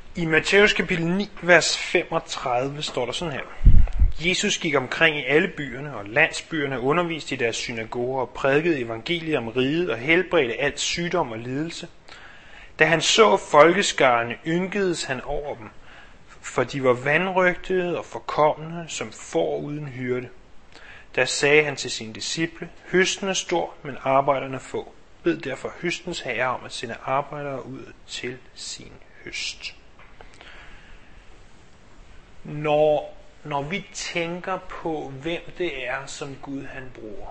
I Matthæus kapitel 9, vers 35 står der sådan her. Jesus gik omkring i alle byerne og landsbyerne, underviste i deres synagoger og prædikede evangeliet om riget og helbredte alt sygdom og lidelse. Da han så folkeskarne, ynkedes han over dem, for de var vanrøgtede og forkomne som får uden hyrde. Da sagde han til sine disciple, høsten er stor, men arbejderne få. Bed derfor høstens herre om at sende arbejdere ud til sin høst. Når vi tænker på, hvem det er, som Gud han bruger,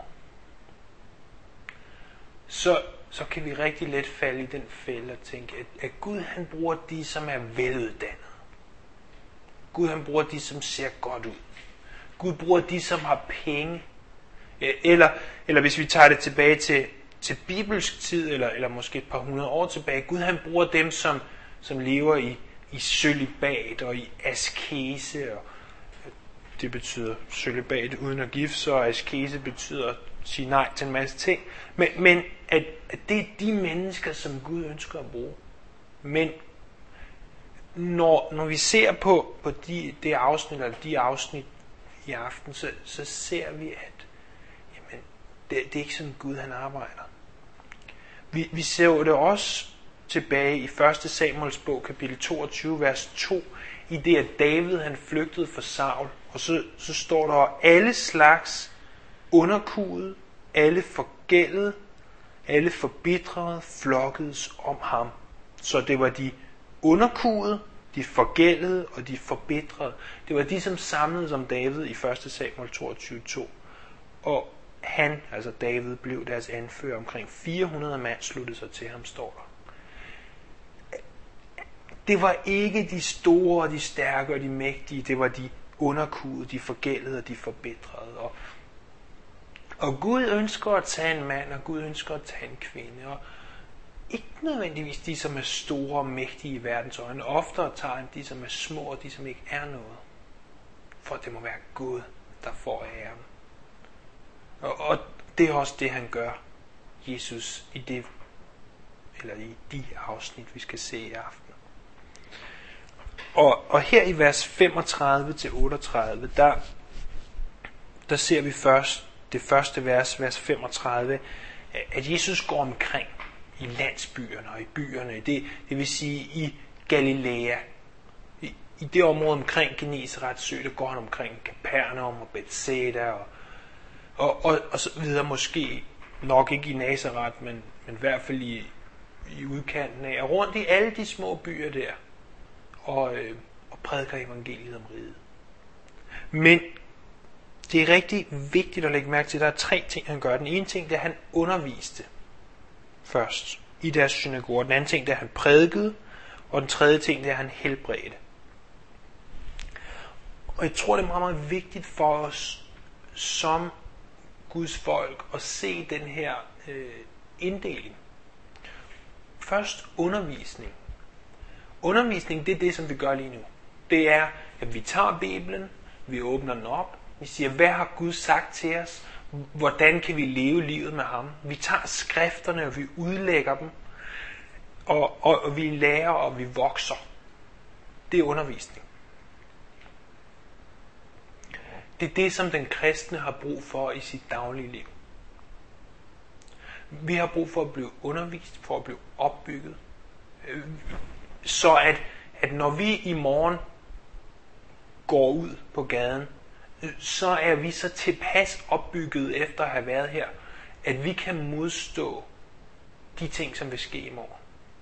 så kan vi rigtig let falde i den fælde og tænke, at Gud han bruger de, som er veluddannede. Gud han bruger de, som ser godt ud. Gud bruger de, som har penge. Eller hvis vi tager det tilbage til bibelsk tid, eller måske et par hundrede år tilbage, Gud han bruger dem, som lever i cølibat og i askese. Og det betyder cølibat uden at gifte sig, og askese betyder at sige nej til en masse ting. Men at det er de mennesker, som Gud ønsker at bruge. Men når vi ser på det afsnit, eller de afsnit i aften, så ser vi, at jamen, det er ikke sådan Gud han arbejder. Vi ser det også tilbage i 1. Samuels bog, kapitel 22, vers 2, i det, at David han flygtede fra Saul, og så står der, alle slags underkuede, alle forgældede, alle forbitrede, flokkedes om ham. Så det var de underkuede, de forgældede og de forbitrede. Det var de, som samledes om David i 1. Samuel 22:2. Og han, altså David, blev deres anfører. Omkring 400 mand sluttede sig til ham, står der. Det var ikke de store og de stærke og de mægtige, det var de underkuede, de forgældede og de forbitrede. Og Gud ønsker at tage en mand, og Gud ønsker at tage en kvinde. Og ikke nødvendigvis de, som er store og mægtige i verdens øjne. Oftere tager han de, som er små og de, som ikke er noget. For det må være Gud, der får æren. Og det er også det, han gør, Jesus, i de afsnit, vi skal se i aften. Og her i vers 35-38, der ser vi først det første vers 35, at Jesus går omkring i landsbyerne og i byerne, det vil sige i Galilea. I det område omkring Genesaret sø, der går han omkring Kapernaum og Bethsaida og så videre, måske nok ikke i Nazaret, men i hvert fald i udkanten af, og rundt i alle de små byer der, og prædiker evangeliet om riget. Men det er rigtig vigtigt at lægge mærke til, at der er 3 ting, han gør. Den ene ting, det er, at han underviste først i deres synagoger. Den anden ting, det er, at han prædikede. Og den tredje ting, det er, at han helbredte. Og jeg tror, det er meget, meget vigtigt for os som Guds folk at se den her inddeling. Først undervisning. Undervisning, det er det, som vi gør lige nu. Det er, at vi tager Bibelen, vi åbner den op, vi siger, hvad har Gud sagt til os? Hvordan kan vi leve livet med ham? Vi tager skrifterne, og vi udlægger dem, og vi lærer, og vi vokser. Det er undervisning. Det er det, som den kristne har brug for i sit daglige liv. Vi har brug for at blive undervist, for at blive opbygget. Så at når vi i morgen går ud på gaden, så er vi så tilpas opbygget efter at have været her, at vi kan modstå de ting, som vil ske i morgen.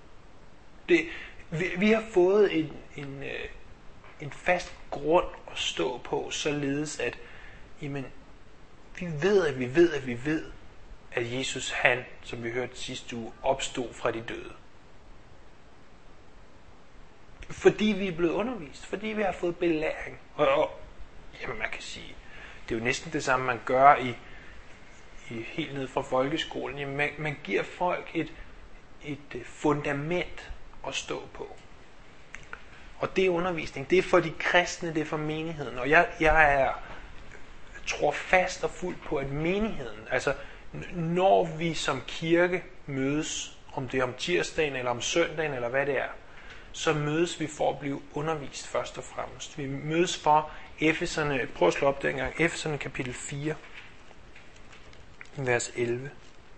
Vi har fået en fast grund at stå på, således at jamen, vi ved, at Jesus han, som vi hørte sidste uge, opstod fra de døde. Fordi vi er blevet undervist, fordi vi har fået belæring. Og jamen man kan sige, det er jo næsten det samme, man gør i helt ned fra folkeskolen. Jamen man giver folk et fundament at stå på. Og det er undervisning. Det er for de kristne, det er for menigheden. Og jeg tror fast og fuldt på, at menigheden, altså når vi som kirke mødes, om det er om tirsdagen eller om søndagen eller hvad det er, så mødes vi for at blive undervist først og fremmest. Vi mødes for Efeserne, prøv at slå op dengang, Efeserne kapitel 4, vers 11.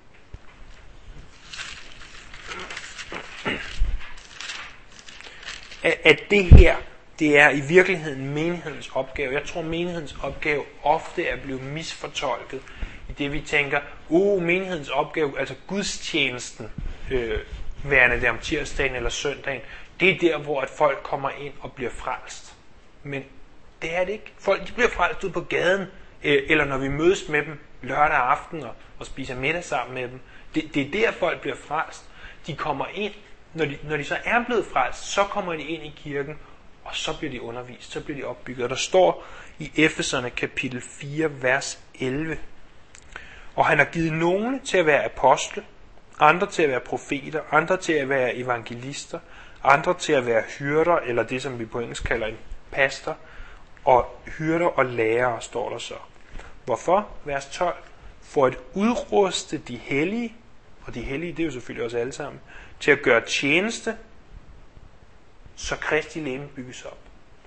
At det her, det er i virkeligheden menighedens opgave. Jeg tror, menighedens opgave ofte er blevet misfortolket i det, vi tænker, menighedens opgave, altså gudstjenesten, værende der om tirsdagen eller søndagen, det er der, hvor at folk kommer ind og bliver frelst. Men det er det ikke. Folk de bliver frelst ud på gaden, eller når vi mødes med dem lørdag aften og spiser middag sammen med dem. Det er der, folk bliver frelst. De kommer ind, når de så er blevet frelst, så kommer de ind i kirken, og så bliver de undervist, så bliver de opbygget. Og der står i Efeserne kapitel 4, vers 11. Og han har givet nogle til at være apostle, andre til at være profeter, andre til at være evangelister, andre til at være hyrder, eller det som vi på engelsk kalder en pastor, og hyrder og lærere, står der så. Hvorfor? Vers 12. For at udruste de hellige, og de hellige, det er jo selvfølgelig også alle sammen, til at gøre tjeneste, så Kristi legeme bygges op.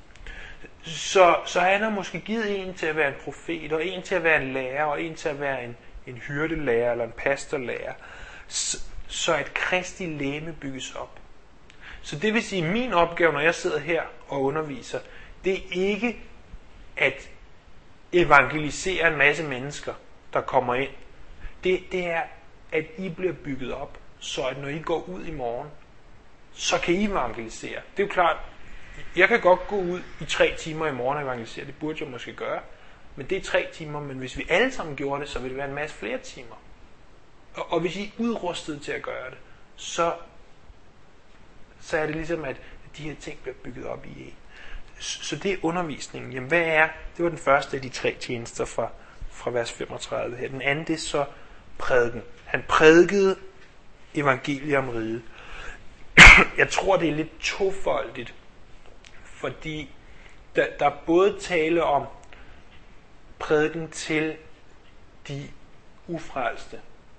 Så han har måske givet en til at være en profet, og en til at være en lærer, og en til at være en hyrdelærer, eller en pastorlærer, så at Kristi legeme bygges op. Så det vil sige, at min opgave, når jeg sidder her og underviser, det er ikke at evangelisere en masse mennesker, der kommer ind. Det er, at I bliver bygget op, så at når I går ud i morgen, så kan I evangelisere. Det er jo klart, jeg kan godt gå ud i 3 timer i morgen og evangelisere. Det burde jeg måske gøre. Men det er 3 timer, men hvis vi alle sammen gjorde det, så ville det være en masse flere timer. Og hvis I er udrustet til at gøre det, så er det ligesom, at de her ting bliver bygget op i en. Så det er undervisningen. Jamen hvad er? Det var den første af de 3 tjenester fra vers 35 her. Den anden, det er så prædiken. Han prædikede evangeliet om riget. Jeg tror, det er lidt tofoldigt, fordi der er både tale om prædiken til de ufrelste.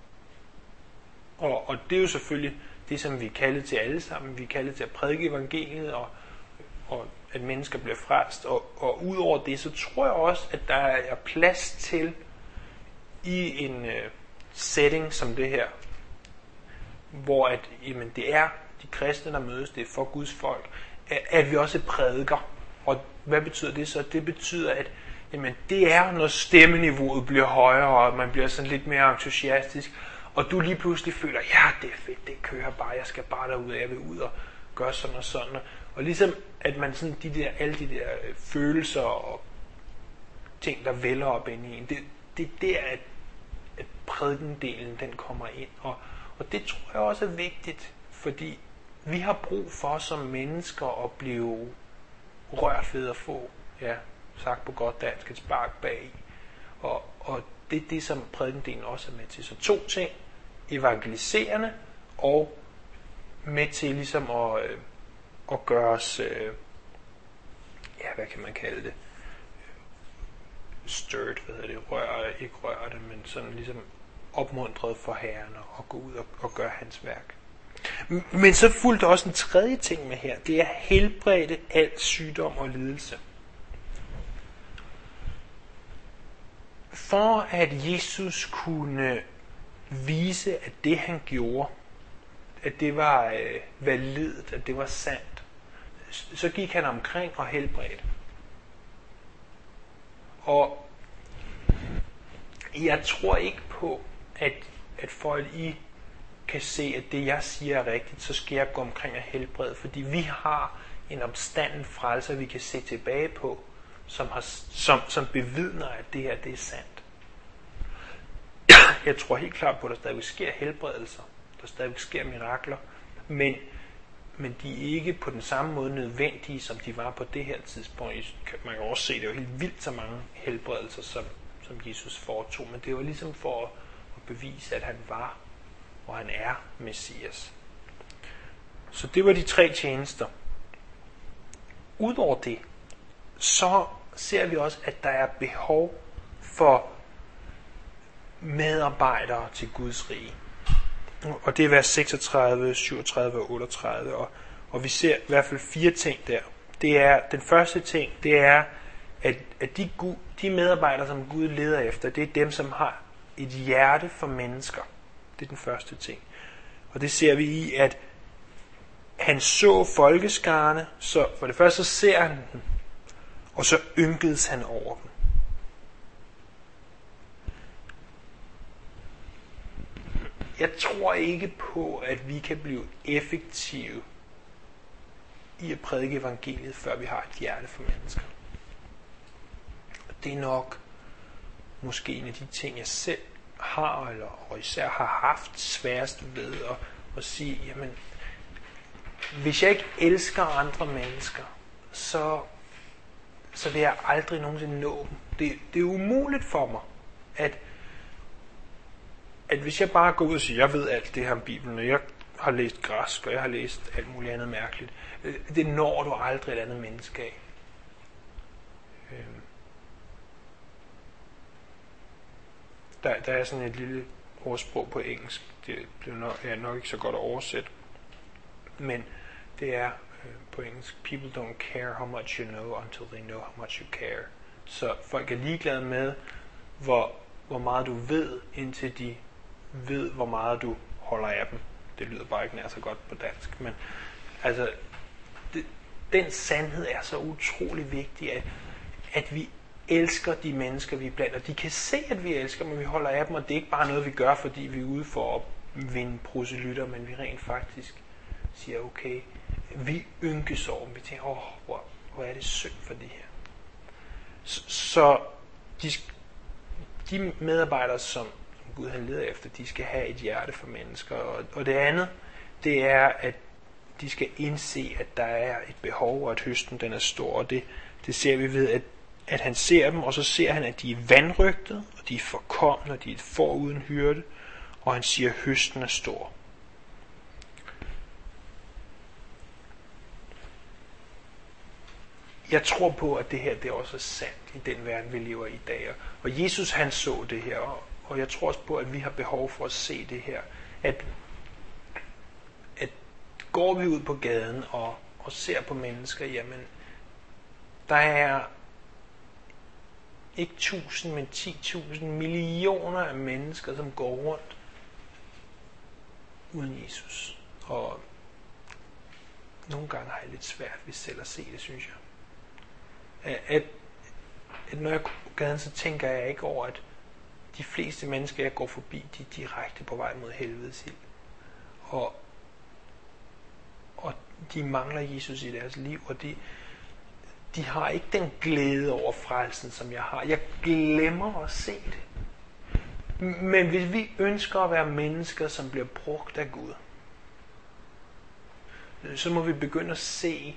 Og det er jo selvfølgelig det, som vi er kaldet til alle sammen. Vi er kaldet til at prædike evangeliet, og at mennesker bliver frelst. Og udover det, så tror jeg også, at der er plads til i en setting som det her, hvor at, jamen, det er de kristne, der mødes, det er for Guds folk, at vi også prædiker. Og hvad betyder det så? Det betyder, at jamen, det er, når stemmeniveauet bliver højere, og man bliver sådan lidt mere entusiastisk, og du lige pludselig føler, ja, det er fedt, det kører bare, jeg skal bare derud, og jeg vil ud og gøre sådan og sådan. Og ligesom, at man sådan, alle de der følelser og ting, der vælger op ind i en, det er der, at prædikendelen, den kommer ind. Og det tror jeg også er vigtigt, fordi vi har brug for som mennesker at blive rørt ved at få, ja, sagt på godt dansk, et spark bag i. Og det er det, som prædikendelen også er med til. Så 2 ting, evangeliserende og med til ligesom at gøre os, ja, hvad kan man kalde det, stirred, ikke rørte, men sådan ligesom opmuntret for Herren og gå ud og gøre hans værk. Men så fulgte også en tredje ting med her, det er helbrede al sygdom og lidelse. For at Jesus kunne vise, at det han gjorde, at det var validt, at det var sandt, så gik han omkring og helbredte. Og jeg tror ikke på, at for at I kan se, at det jeg siger er rigtigt, så skal jeg gå omkring og helbrede, fordi vi har en opstanden frelser, vi kan se tilbage på, som bevidner, at det her det er sandt. Jeg tror helt klart på, at der stadig sker helbredelser, der stadig sker mirakler, men de er ikke på den samme måde nødvendige, som de var på det her tidspunkt. Man kan også se, det er jo helt vildt så mange helbredelser, som Jesus foretog, men det var ligesom for at bevise, at han var, og han er Messias. Så det var de 3 tjenester. Udover det, så ser vi også, at der er behov for medarbejdere til Guds rige. Og det er vers 36, 37 og 38. Og Og vi ser i hvert fald 4 ting der. Det er, den første ting, det er, at de medarbejdere, som Gud leder efter, det er dem, som har et hjerte for mennesker. Det er den første ting. Og det ser vi i, at han så folkeskarne, så for det første så ser han dem, og så ynkedes han over dem. Jeg tror ikke på, at vi kan blive effektive i at prædike evangeliet, før vi har et hjerte for mennesker. Og det er nok måske en af de ting, jeg selv har, og især har haft sværest ved at sige, jamen, hvis jeg ikke elsker andre mennesker, så vil jeg aldrig nogensinde nå dem. Det er umuligt for mig, at hvis jeg bare går ud og siger, jeg ved alt det her om Bibelen, og jeg har læst græsk, og jeg har læst alt muligt andet mærkeligt, det når du aldrig et andet menneske af. Der er sådan et lille ordsprog på engelsk, det er nok ikke så godt at oversætte, men det er på engelsk, people don't care how much you know until they know how much you care. Så folk er ligeglade med, hvor meget du ved, indtil de ved, hvor meget du holder af dem. Det lyder bare ikke nær så godt på dansk, men altså, den sandhed er så utrolig vigtig, at vi elsker de mennesker, vi er blandt, og de kan se, at vi elsker dem, og vi holder af dem, og det er ikke bare noget, vi gør, fordi vi er ude for at vinde proselytter, men vi rent faktisk siger, okay, vi ynkes over dem, vi tænker, hvor er det synd for det her. Så de medarbejdere, som Gud han leder efter, de skal have et hjerte for mennesker, og det andet, det er, at de skal indse, at der er et behov, og at høsten den er stor, og det ser vi ved, at han ser dem, og så ser han, at de er vanrøgtede, og de er forkomne, og de er et får uden hyrde, og han siger, at høsten er stor. Jeg tror på, at det her det også er sandt i den verden, vi lever i dag. Og Jesus han så det her, og jeg tror også på, at vi har behov for at se det her. At går vi ud på gaden og ser på mennesker, jamen, der er ikke 1000, men 10.000 millioner af mennesker, som går rundt uden Jesus. Og nogle gange har jeg lidt svært ved selv at se det, synes jeg. At når jeg går på gaden, så tænker jeg ikke over, at de fleste mennesker, jeg går forbi, de er direkte på vej mod helvedes ild. Og de mangler Jesus i deres liv, og de har ikke den glæde over frelsen, som jeg har. Jeg glemmer at se det. Men hvis vi ønsker at være mennesker, som bliver brugt af Gud, så må vi begynde at se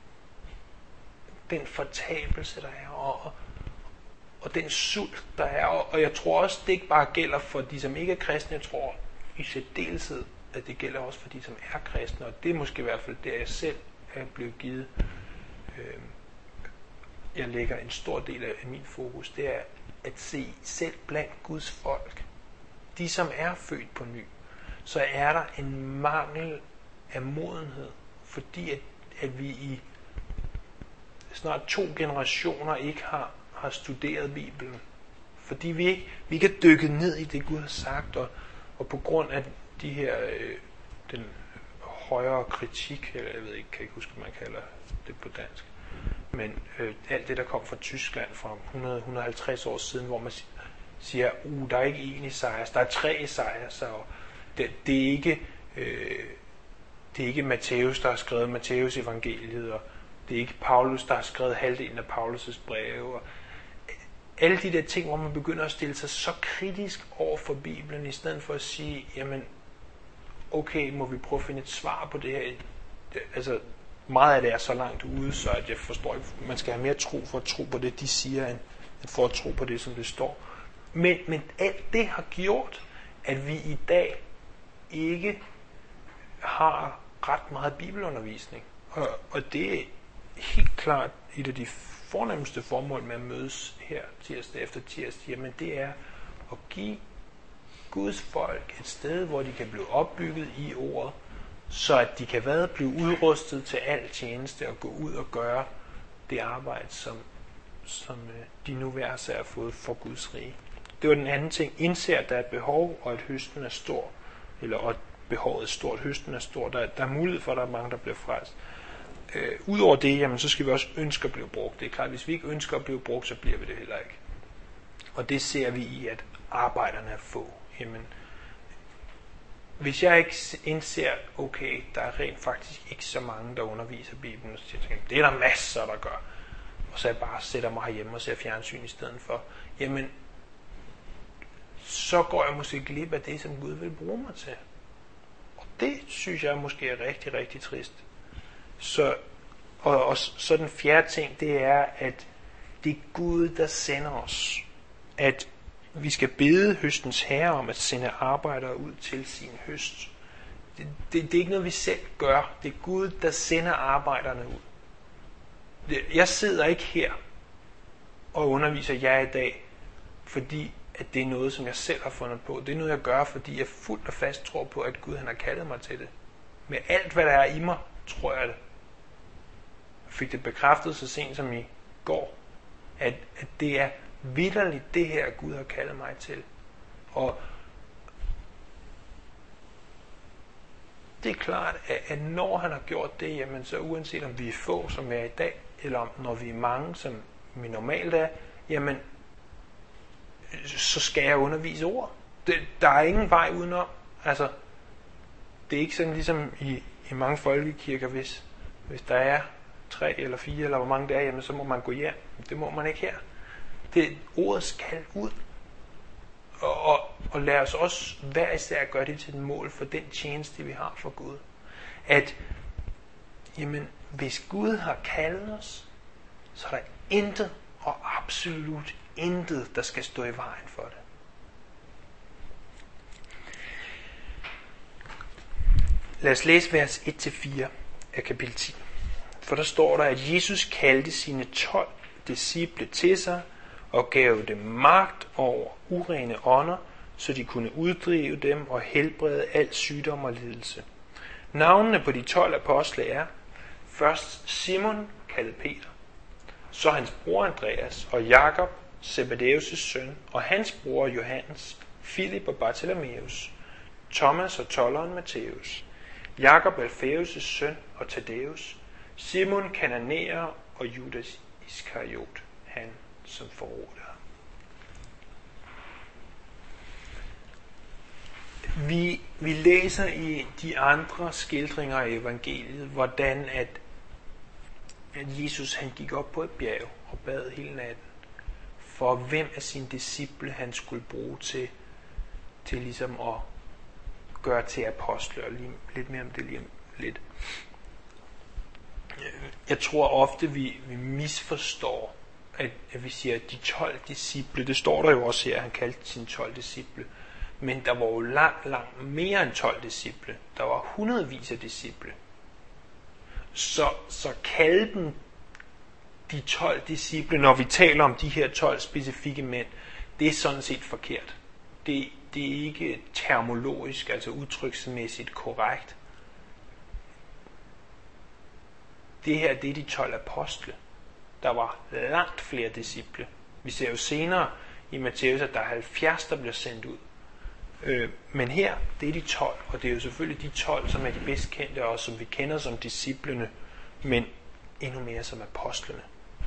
den fortabelse, der er, og den sult, der er. Og jeg tror også, det ikke bare gælder for de, som ikke er kristne. Jeg tror i særdeleshed, at det gælder også for de, som er kristne. Og det er måske i hvert fald der, jeg selv er blevet givet. Jeg lægger en stor del af min fokus. Det er at se selv blandt Guds folk, de som er født på ny, så er der en mangel af modenhed, fordi at vi i snart 2 generationer ikke har studeret Bibelen. Fordi vi ikke er dykket ned i det, Gud har sagt, og på grund af de her, den højere kritik, eller jeg ved ikke, kan ikke huske, hvad man kalder det på dansk, men alt det, der kom fra Tyskland for 100-150 år siden, hvor man siger, der er ikke en Esajas, der er 3 Esajas, og det er ikke Matthæus, der har skrevet Matthæus evangeliet, og det er ikke Paulus, der har skrevet halvdelen af Paulus' breve, og alle de der ting, hvor man begynder at stille sig så kritisk over for Bibelen, i stedet for at sige, jamen, okay, må vi prøve at finde et svar på det her. Altså, meget af det er så langt ude, så at jeg forstår ikke, man skal have mere tro for at tro på det, de siger, end for at tro på det, som det står. Men alt det har gjort, at vi i dag ikke har ret meget bibelundervisning. Og det er helt klart et af de fornemmeste formål med at mødes her tirsdag efter tirsdag, jamen det er at give Guds folk et sted, hvor de kan blive opbygget i ordet, så at de kan blive udrustet til al tjeneste og gå ud og gøre det arbejde, som de nu hver sær har fået for Guds rige. Det var den anden ting. Indser, at der er et behov, og at høsten er stor, og behovet er stort, høsten er stor. Der er mulighed for, at der er mange, der bliver frelst. Udover det, jamen, så skal vi også ønske at blive brugt. Det er klart, hvis vi ikke ønsker at blive brugt, så bliver vi det heller ikke. Og det ser vi i, at arbejderne er få. Jamen, hvis jeg ikke indser, okay, der er rent faktisk ikke så mange, der underviser Bibelen, så siger jeg, det er der masser, der gør. Og så jeg bare sætter mig herhjemme og ser fjernsyn i stedet for, jamen, så går jeg måske glip af det, som Gud vil bruge mig til. Og det synes jeg måske er rigtig, rigtig trist. Så den fjerde ting, det er, at det er Gud, der sender os. At vi skal bede høstens herre om at sende arbejdere ud til sin høst. Det er ikke noget, vi selv gør. Det er Gud, der sender arbejderne ud. Jeg sidder ikke her og underviser jer i dag, fordi at det er noget, som jeg selv har fundet på. Det er noget, jeg gør, fordi jeg fuldt og fast tror på, at Gud han har kaldet mig til det. Med alt, hvad der er i mig, tror jeg det. Jeg fik det bekræftet så sent som i går, at det er vitterligt det her, Gud har kaldet mig til. Og det er klart, at når han har gjort det, jamen så uanset om vi er få, som vi er i dag, eller når vi er mange, som vi normalt er, jamen så skal jeg undervise ord. Der er ingen vej udenom. Altså, det er ikke sådan ligesom i mange folkekirker, hvis der er 3 eller 4, eller hvor mange det er, jamen så må man gå hjem. Det må man ikke her. Ordet skal ud. Og lad os også hver især gøre det til et mål for den tjeneste, vi har for Gud. At, jamen, hvis Gud har kaldet os, så er der intet og absolut intet, der skal stå i vejen for det. Lad os læse vers 1-4 af kapitel 10. For der står der, at Jesus kaldte sine 12 disciple til sig og gav dem magt over urene ånder, så de kunne uddrive dem og helbrede al sygdom og lidelse. Navnene på de 12 apostle er først Simon, kaldet Peter, så hans bror Andreas og Jakob, Zebedeus' søn, og hans bror Johannes, Filip og Bartholomeus, Thomas og tolderen Matthæus, Jakob Alfæus' søn og Thaddeus, Simon Kananæer og Judas Iskariot, han som forrådte ham. Vi læser i de andre skildringer af evangeliet, hvordan at Jesus han gik op på et bjerg og bad hele natten, for hvem af sine disciple han skulle bruge til ligesom at gøre til apostler, og lidt mere om det lige lidt. Jeg tror ofte, vi misforstår, at vi siger, at de 12 disciple, det står der jo også her, at han kaldte sine 12 disciple, men der var jo langt mere end 12 disciple. Der var hundredvis af disciple. Så kalden de 12 disciple, når vi taler om de her 12 specifikke mænd, det er sådan set forkert. Det er ikke termologisk, altså udtryksmæssigt korrekt. Det her, det er de 12 apostle. Der var langt flere disciple. Vi ser jo senere i Matthæus, at der er 70, der bliver sendt ud. Men her, det er de 12, og det er jo selvfølgelig de 12, som er de bedst kendte, og som vi kender som disciplene, men endnu mere som apostlene.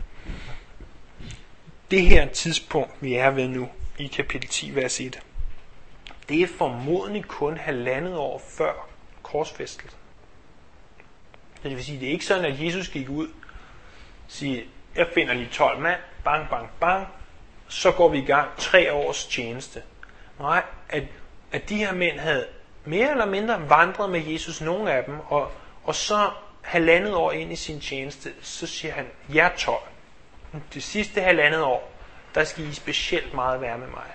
Det her tidspunkt, vi er ved nu, i kapitel 10, vers 1, det er formodentlig kun 1,5 år før korsfæstelsen. Det vil sige, det er ikke sådan, at Jesus gik ud og siger, jeg finder lige 12 mand, bang, bang, bang, så går vi i gang 3 års tjeneste. Nej, at de her mænd havde mere eller mindre vandret med Jesus, nogle af dem, og så 1,5 år ind i sin tjeneste, så siger han, jer 12, det sidste 1,5 år, der skal I specielt meget være med mig.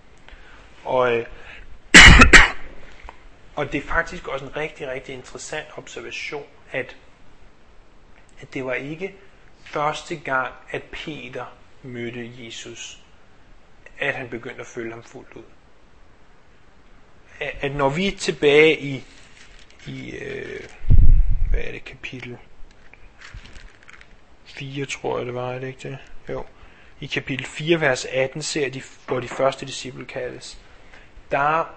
Og det er faktisk også en rigtig, rigtig interessant observation, at det var ikke første gang, at Peter mødte Jesus, at han begyndte at følge ham fuldt ud. At når vi er tilbage hvad er det, kapitel 4, tror jeg det var, er det ikke det? Jo. I kapitel 4, vers 18, ser de, hvor de første disciple kaldes. Der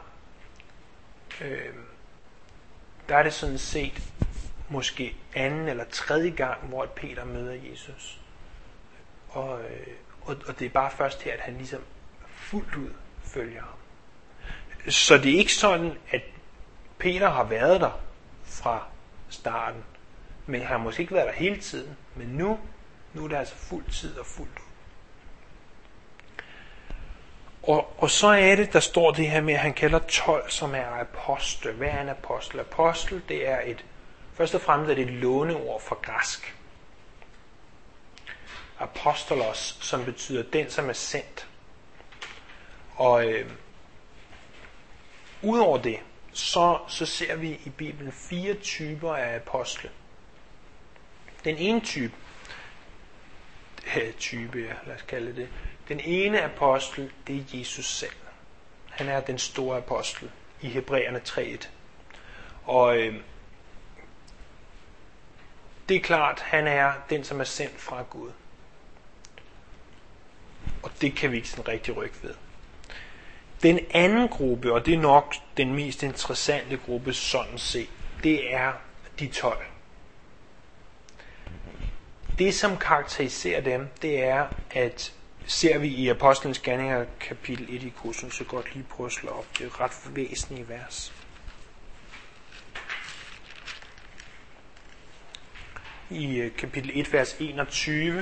er det sådan set måske anden eller tredje gang, hvor Peter møder Jesus. Og det er bare først her, at han ligesom fuldt ud følger ham. Så det er ikke sådan, at Peter har været der fra starten, men han har måske ikke været der hele tiden. Men nu er det altså fuld tid og fuldt ud. Og så er det, der står det her med, at han kalder 12, som er apostel. Hvad er en apostel? Apostel, det er først og fremmest er det et låneord fra græsk. Apostolos, som betyder den, som er sendt. Og udover det, så ser vi i Bibelen 4 typer af apostle. Den ene lad os kalde det. Den ene apostel, det er Jesus selv. Han er den store apostel i Hebræerne 3:1. Og det er klart, han er den, som er sendt fra Gud. Og det kan vi ikke sådan rigtig rykke ved. Den anden gruppe, og det er nok den mest interessante gruppe sådan set, det er de 12. Det, som karakteriserer dem, det er, at ser vi i Apostlenes Gerninger kapitel 1 i kursen, så godt lige prøve at slå op. Det er et ret væsentligt vers. I kapitel 1, vers 21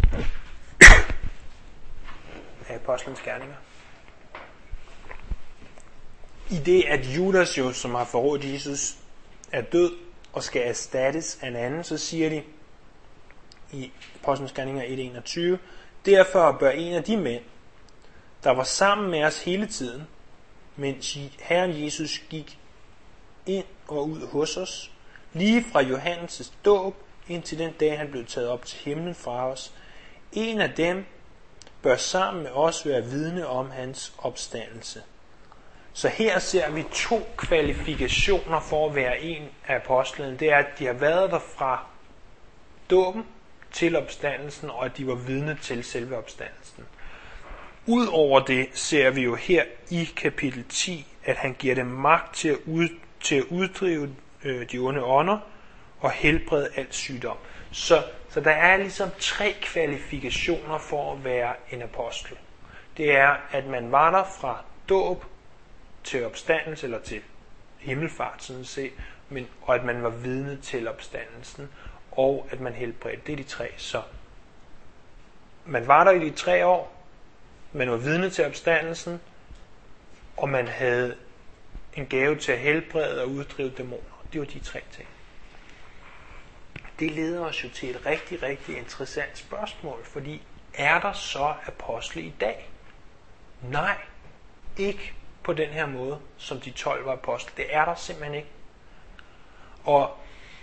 af Apostlenes Gerninger. I det, at Judas jo, som har forrådt Jesus, er død og skal erstattes af en anden, så siger de i Apostlenes Gerninger 1:21, derfor bør en af de mænd, der var sammen med os hele tiden, mens Herren Jesus gik ind og ud hos os, lige fra Johannes' dåb indtil den dag, han blev taget op til himlen fra os, en af dem bør sammen med os være vidne om hans opstandelse. Så her ser vi 2 kvalifikationer for at være en af apostlene. Det er, at de har været der fra dåben til opstandelsen, og at de var vidne til selve opstandelsen. Udover det ser vi jo her i kapitel 10, at han giver dem magt til at uddrive de onde ånder og helbrede al sygdom. Så der er ligesom 3 kvalifikationer for at være en apostel. Det er, at man var der fra dåb til opstandelse, eller til himmelfart, sådan set, og at man var vidne til opstandelsen, og at man helbredte. Det er de 3. Så man var der i de 3 år, man var vidne til opstandelsen, og man havde en gave til at helbrede og uddrive dæmoner. Det var de 3 ting. Det leder os jo til et rigtig, rigtig interessant spørgsmål, fordi er der så apostle i dag? Nej, ikke på den her måde, som de 12 var apostle. Det er der simpelthen ikke. Og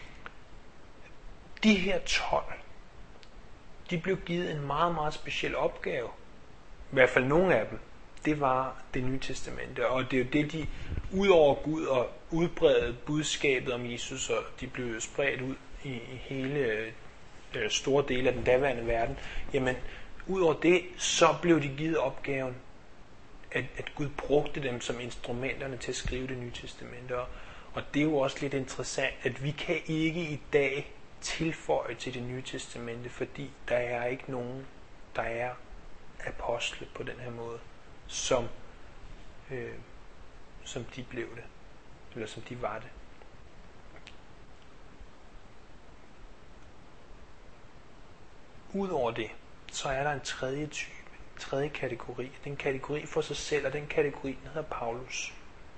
de her 12, de blev givet en meget, meget speciel opgave. I hvert fald nogle af dem. Det var det nye testamente. Og det er jo det, de udover Gud og udbredte budskabet om Jesus, og de blev spredt ud i hele store dele af den daværende verden. Jamen, udover det, så blev de givet opgaven, at Gud brugte dem som instrumenterne til at skrive det nye testamente. Og det er jo også lidt interessant, at vi kan ikke i dag tilføje til det nye testamente, fordi der er ikke nogen, der er apostle på den her måde, som de blev det, eller som de var det. Udover det, så er der en tredje type, en tredje kategori. Den kategori for sig selv, og den kategori hedder Paulus.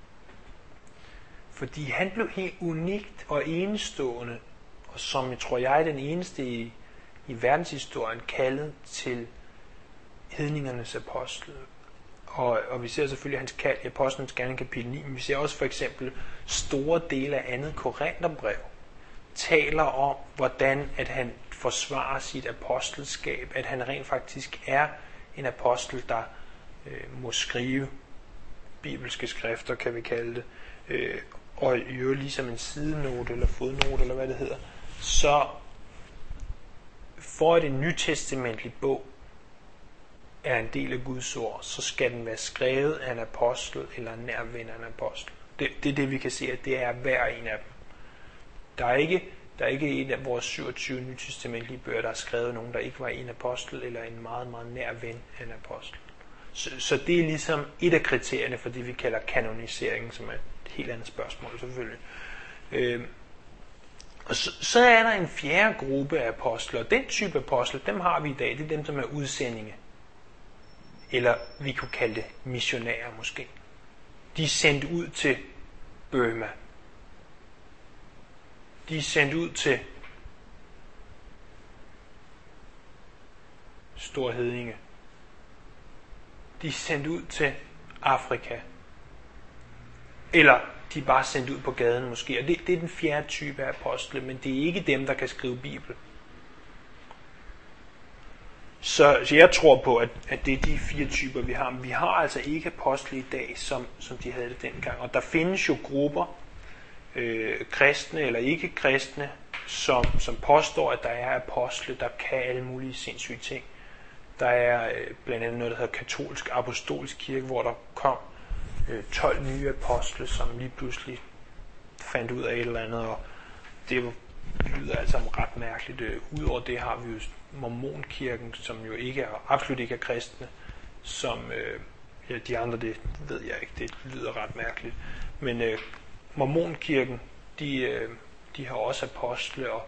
Fordi han blev helt unikt og enestående, og som jeg tror jeg er den eneste i verdenshistorien, kaldet til hedningernes apostel. Og vi ser selvfølgelig hans kald i Apostlenes Gerninger kapitel 9, men vi ser også for eksempel store dele af andet Korintherbrev taler om, hvordan at han forsvarer sit apostelskab, at han rent faktisk er en apostel, der må skrive bibelske skrifter, kan vi kalde det, og i øvrigt ligesom en sidenote eller fodnote eller hvad det hedder, så for at en nytestamentlig bog er en del af Guds ord, så skal den være skrevet af en apostel eller en nær ven af en apostel. Det er det, vi kan se, at det er hver en af dem. Der er ikke en af vores 27 nytestamentlige bøger, der er skrevet nogen, der ikke var en apostel eller en meget, meget nær ven af en apostel. Så det er ligesom et af kriterierne for det, vi kalder kanoniseringen, som er et helt andet spørgsmål selvfølgelig. Og så er der en fjerde gruppe af apostler, og den type apostler, dem har vi i dag, det er dem, som er udsendinge. Eller vi kunne kalde det missionærer måske. De er sendt ud til Burma. De er sendt ud til Storhedinge. De er sendt ud til Afrika. Eller de er bare sendt ud på gaden måske. Og det er den fjerde type af apostle, men det er ikke dem, der kan skrive Bibel. Så jeg tror på, at det er de 4 typer, vi har. Men vi har altså ikke apostle i dag, som de havde det dengang. Og der findes jo grupper, kristne eller ikke kristne, som påstår, at der er apostle, der kan alle mulige sindssyge ting. Der er blandt andet noget, der hedder katolsk apostolisk kirke, hvor der kom 12 nye apostle, som lige pludselig fandt ud af et eller andet, og det lyder altså ret mærkeligt. Udover det har vi jo Mormonkirken, som jo absolut ikke er kristne, som de andre, det ved jeg ikke, det lyder ret mærkeligt. Men Mormonkirken, de har også apostle, og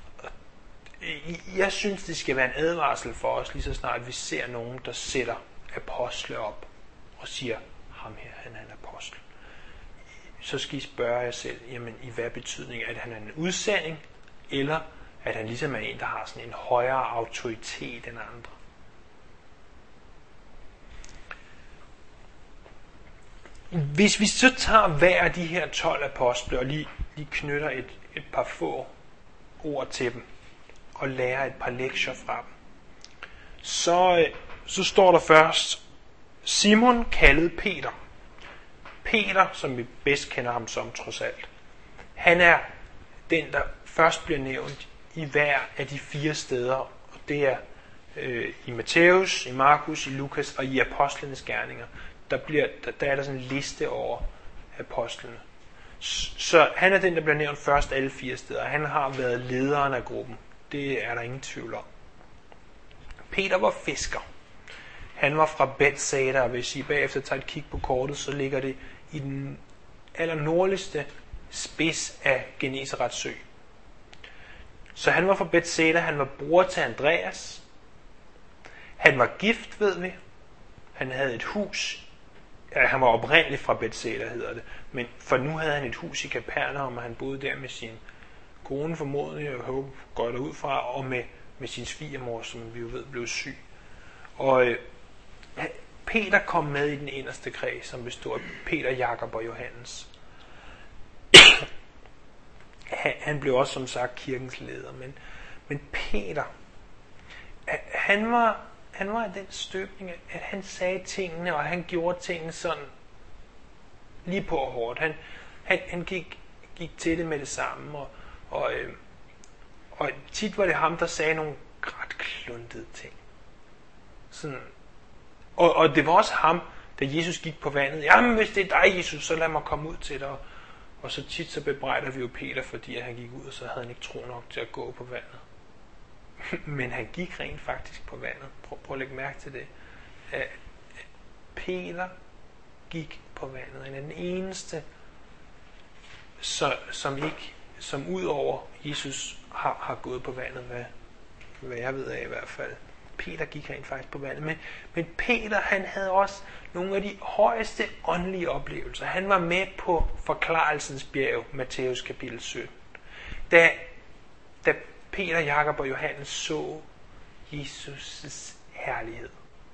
jeg synes, det skal være en advarsel for os, lige så snart vi ser nogen, der sætter apostle op og siger, ham her, han er en apostel. Så skal I spørge jer selv, jamen i hvad betydning, at han er en udsending, eller at han ligesom er en, der har sådan en højere autoritet end andre. Hvis vi så tager hver af de her 12 apostle og lige knytter et par få ord til dem, og lærer et par lektier fra dem, så står der først, Simon kaldet Peter. Peter, som vi bedst kender ham som trods alt, han er den, der først bliver nævnt i hver af de 4 steder, og det er i Matthæus, i Markus, i Lukas og i apostlenes gerninger. Der er der sådan en liste over apostlene. Så han er den, der bliver nævnt først alle 4 steder. Han har været lederen af gruppen. Det er der ingen tvivl om. Peter var fisker. Han var fra Bethsaida, og hvis I bagefter tager et kig på kortet, så ligger det i den allernordligste spids af Genesarets sø. Så han var fra Bethsaida, han var bror til Andreas. Han var gift, ved vi. Han havde et hus. Ja, han var oprindeligt fra Bethsaida, hedder det. Men for nu havde han et hus i Kapernaum, og han boede der med sin kone formodentlig, og håber godt ud fra, og med sin svigermor, som vi jo ved blev syg. Og Peter kom med i den inderste kreds, som bestod af Peter, Jakob og Johannes. Han blev også som sagt kirkens leder, men Peter, han var af den støbning, at han sagde tingene, og han gjorde tingene sådan lige på hårdt. Han gik til det med det samme, og tit var det ham, der sagde nogle ret kluntede ting. Sådan. Og det var også ham, da Jesus gik på vandet. Jamen, hvis det er dig, Jesus, så lad mig komme ud til dig. Og så tit så bebrejder vi jo Peter, fordi han gik ud, og så havde han ikke tro nok til at gå på vandet. Men han gik rent faktisk på vandet. Prøv at lægge mærke til det. Peter gik på vandet. Han er den eneste, som ud over Jesus har gået på vandet, hvad jeg ved af i hvert fald. Peter gik rent faktisk på vandet. Men Peter, han havde også nogle af de højeste åndelige oplevelser. Han var med på forklarelsens bjerg, Matthæus kapitel 17. Da Peter, Jakob og Johannes så Jesus' herlighed.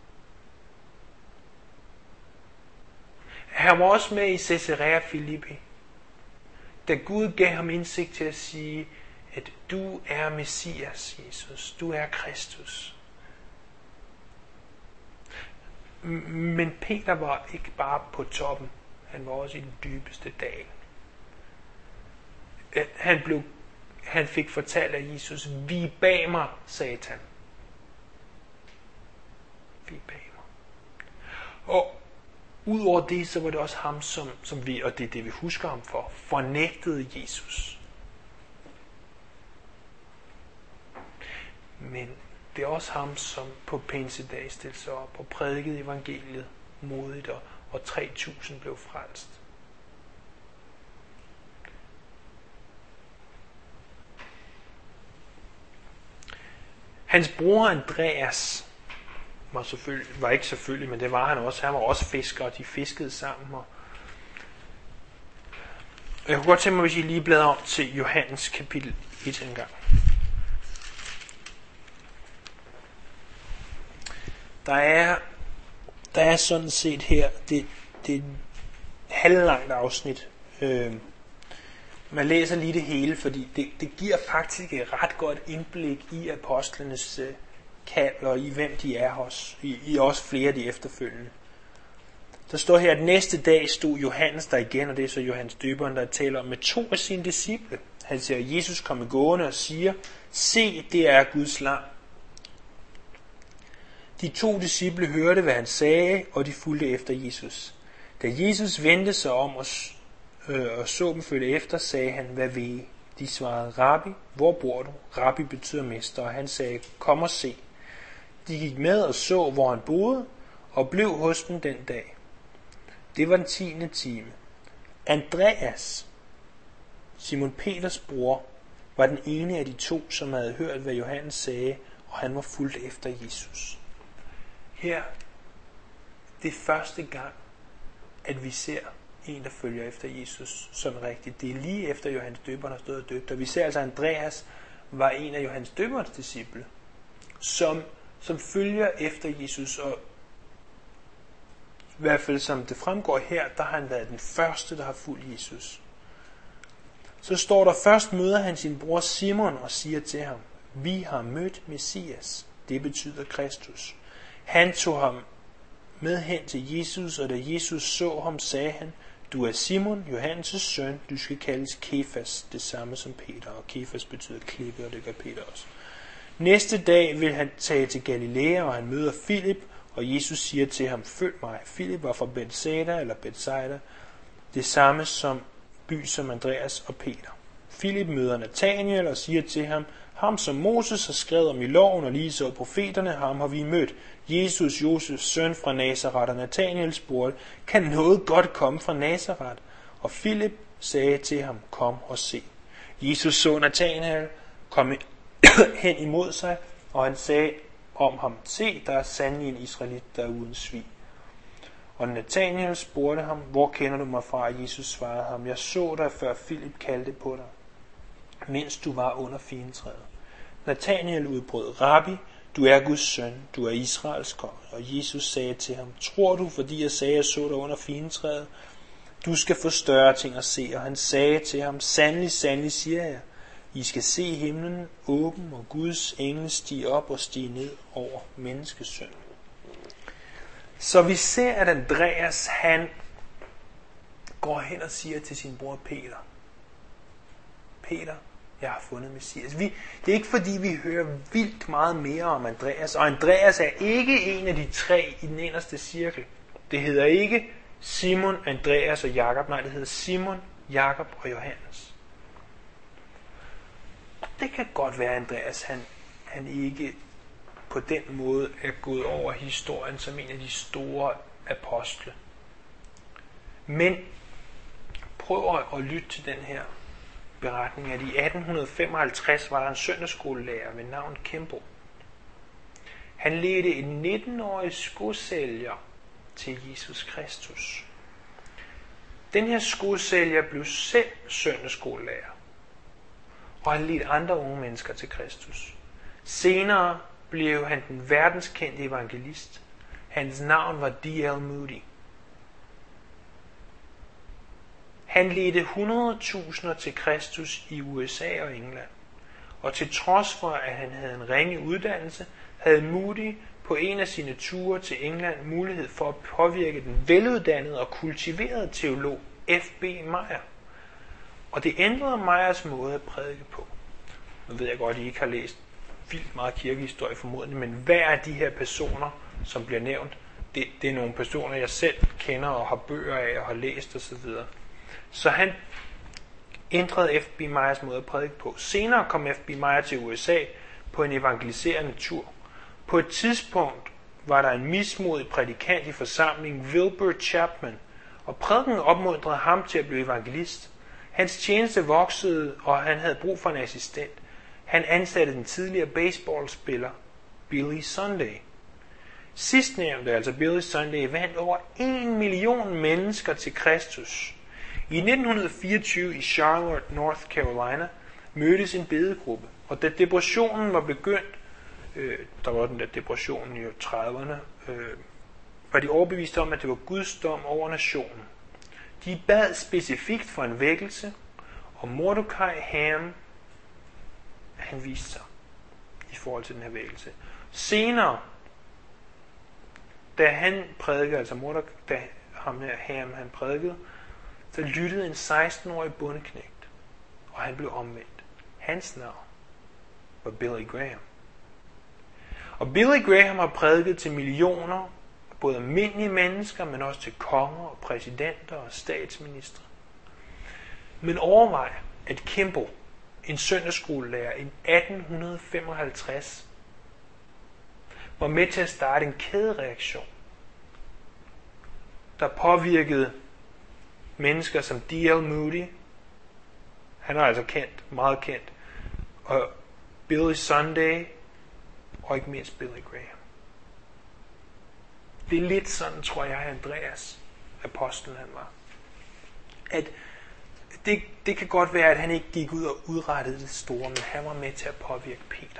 Han var også med i Caesarea Philippi, da Gud gav ham indsigt til at sige, at du er Messias, Jesus. Du er Kristus. Men Peter var ikke bare på toppen. Han var også i den dybeste dal. han fik fortalt af Jesus, vi bag mig, Satan. Vi bag mig. Og udover det, så var det også ham, som vi, og det er det, vi husker ham for, fornægtede Jesus. Men det er også ham, som på pinsedag stillede sig op og prædikede evangeliet modigt, og 3.000 blev frelst. Hans bror Andreas var ikke selvfølgelig, men det var han også. Han var også fisker, og de fiskede sammen. Og jeg kunne godt tænke mig, hvis I lige bladrer om til Johannes kapitel 1 engang. Der er sådan set her, det er et halvlangt afsnit. Man læser lige det hele, fordi det giver faktisk et ret godt indblik i apostlenes kald, og i hvem de er hos. I også flere af de efterfølgende. Der står her, at næste dag stod Johannes der igen, og det er så Johannes Døberen, der taler om med 2 af sine disciple. Han siger, Jesus kommer gående og siger, se, det er Guds lam. De 2 disciple hørte, hvad han sagde, og de fulgte efter Jesus. Da Jesus vendte sig om og så dem følge efter, sagde han, hvad vil I? De svarede, Rabbi, hvor bor du? Rabbi betyder mester, og han sagde, kom og se. De gik med og så, hvor han boede, og blev hos dem den dag. Det var den 10. time. Andreas, Simon Peters bror, var den ene af de 2, som havde hørt, hvad Johannes sagde, og han var fulgt efter Jesus. Her, det er første gang, at vi ser en, der følger efter Jesus sådan rigtigt. Det er lige efter Johannes Døberen har stået og døbt, og vi ser altså, at Andreas var en af Johannes Døberens disciple, som følger efter Jesus, og i hvert fald som det fremgår her, der har han været den første, der har fulgt Jesus. Så står der, først møder han sin bror Simon og siger til ham, vi har mødt Messias, det betyder Kristus. Han tog ham med hen til Jesus, og da Jesus så ham, sagde han, du er Simon, Johannes' søn, du skal kaldes Kefas, det samme som Peter, og Kefas betyder klippe, og det gør Peter også. Næste dag vil han tage til Galilea, og han møder Filip, og Jesus siger til ham, følg mig. Filip var fra Bethsaida, det samme som by som Andreas og Peter. Filip møder Nathanael og siger til ham, ham som Moses har skrevet om i loven og lige så profeterne, ham har vi mødt. Jesus, Josefs søn fra Nazaret, og Nathanael spurgte, kan noget godt komme fra Nazaret? Og Filip sagde til ham, kom og se. Jesus så Nathanael komme hen imod sig, og han sagde om ham, se, der er sandelig en israelit, der er uden svig. Og Nathanael spurgte ham, hvor kender du mig fra? Og Jesus svarede ham, jeg så dig, før Filip kaldte på dig, mens du var under figentræet. Nathanael udbrød, Rabbi, du er Guds søn, du er Israels konge. Og Jesus sagde til ham, tror du, fordi jeg sagde, jeg så dig under figentræet? Du skal få større ting at se. Og han sagde til ham, sandelig, sandelig siger jeg, I skal se himlen åben, og Guds engel stige op og stige ned over menneskesøn. Så vi ser, at Andreas, han går hen og siger til sin bror Peter, Peter, jeg har fundet Messias. Det er ikke fordi, vi hører vildt meget mere om Andreas, og Andreas er ikke en af de 3 i den inderste cirkel. Det hedder ikke Simon, Andreas og Jakob, nej, det hedder Simon, Jakob og Johannes. Det kan godt være, at Andreas han ikke på den måde er gået over historien som en af de store apostle. Men prøv at lytte til den her beretning, at i 1855 var der en søndagsskolelærer ved navn Kempo. Han ledte en 19-årig skosælger til Jesus Kristus. Den her skosælger blev selv søndagsskolelærer, og han ledte andre unge mennesker til Kristus. Senere blev han den verdenskendte evangelist. Hans navn var D.L. Moody. Han ledte 100.000 til Kristus i USA og England. Og til trods for, at han havde en ringe uddannelse, havde Moody på en af sine ture til England mulighed for at påvirke den veluddannede og kultiverede teolog F.B. Meyer. Og det ændrede Meyers måde at prædike på. Nu ved jeg godt, at I ikke har læst vildt meget kirkehistorie formodentlig, men hver af de her personer, som bliver nævnt, det er nogle personer, jeg selv kender og har bøger af og har læst osv. Så han ændrede F.B. Meyers måde at prædike på. Senere kom F.B. Meyer til USA på en evangeliserende tur. På et tidspunkt var der en mismodig prædikant i forsamlingen, Wilbur Chapman, og prædiken opmuntrede ham til at blive evangelist. Hans tjeneste voksede, og han havde brug for en assistent. Han ansatte den tidligere baseballspiller Billy Sunday. Sidstnævnte, altså Billy Sunday, vandt over 1 million mennesker til Kristus. I 1924 i Charlotte, North Carolina, mødtes en bedegruppe, og da depressionen var begyndt, der var den der depression i 30'erne, var de overbeviste om, at det var Guds dom over nationen. De bad specifikt for en vækkelse, og Mordecai Ham, han viste sig i forhold til den her vækkelse. Senere, da han prædikede, altså Mordecai, da ham her Ham, han prædikede, så lyttede en 16-årig bondeknægt, og han blev omvendt. Hans navn var Billy Graham. Og Billy Graham har prædiket til millioner, både almindelige mennesker, men også til konger og præsidenter og statsministre. Men overvej, at Kimball, en søndagsskolelærer i 1855, var med til at starte en kædereaktion, der påvirkede mennesker som D.L. Moody, han er altså kendt, meget kendt, og Billy Sunday, og ikke mindst Billy Graham. Det er lidt sådan, tror jeg, Andreas, apostlen han var. At det kan godt være, at han ikke gik ud og udrettede det store, men han var med til at påvirke Peter.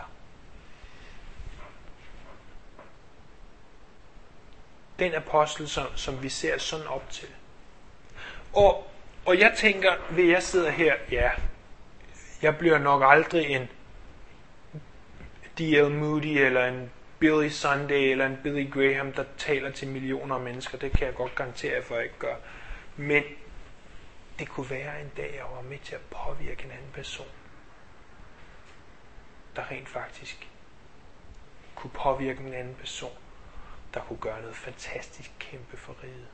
Den apostel, som vi ser sådan op til. Og jeg tænker, ved jeg sidder her, ja, jeg bliver nok aldrig en D.L. Moody, eller en Billy Sunday, eller en Billy Graham, der taler til millioner af mennesker. Det kan jeg godt garantere for, at jeg ikke gør. Men det kunne være en dag, jeg var med til at påvirke en anden person, der rent faktisk kunne påvirke en anden person, der kunne gøre noget fantastisk kæmpe for riget.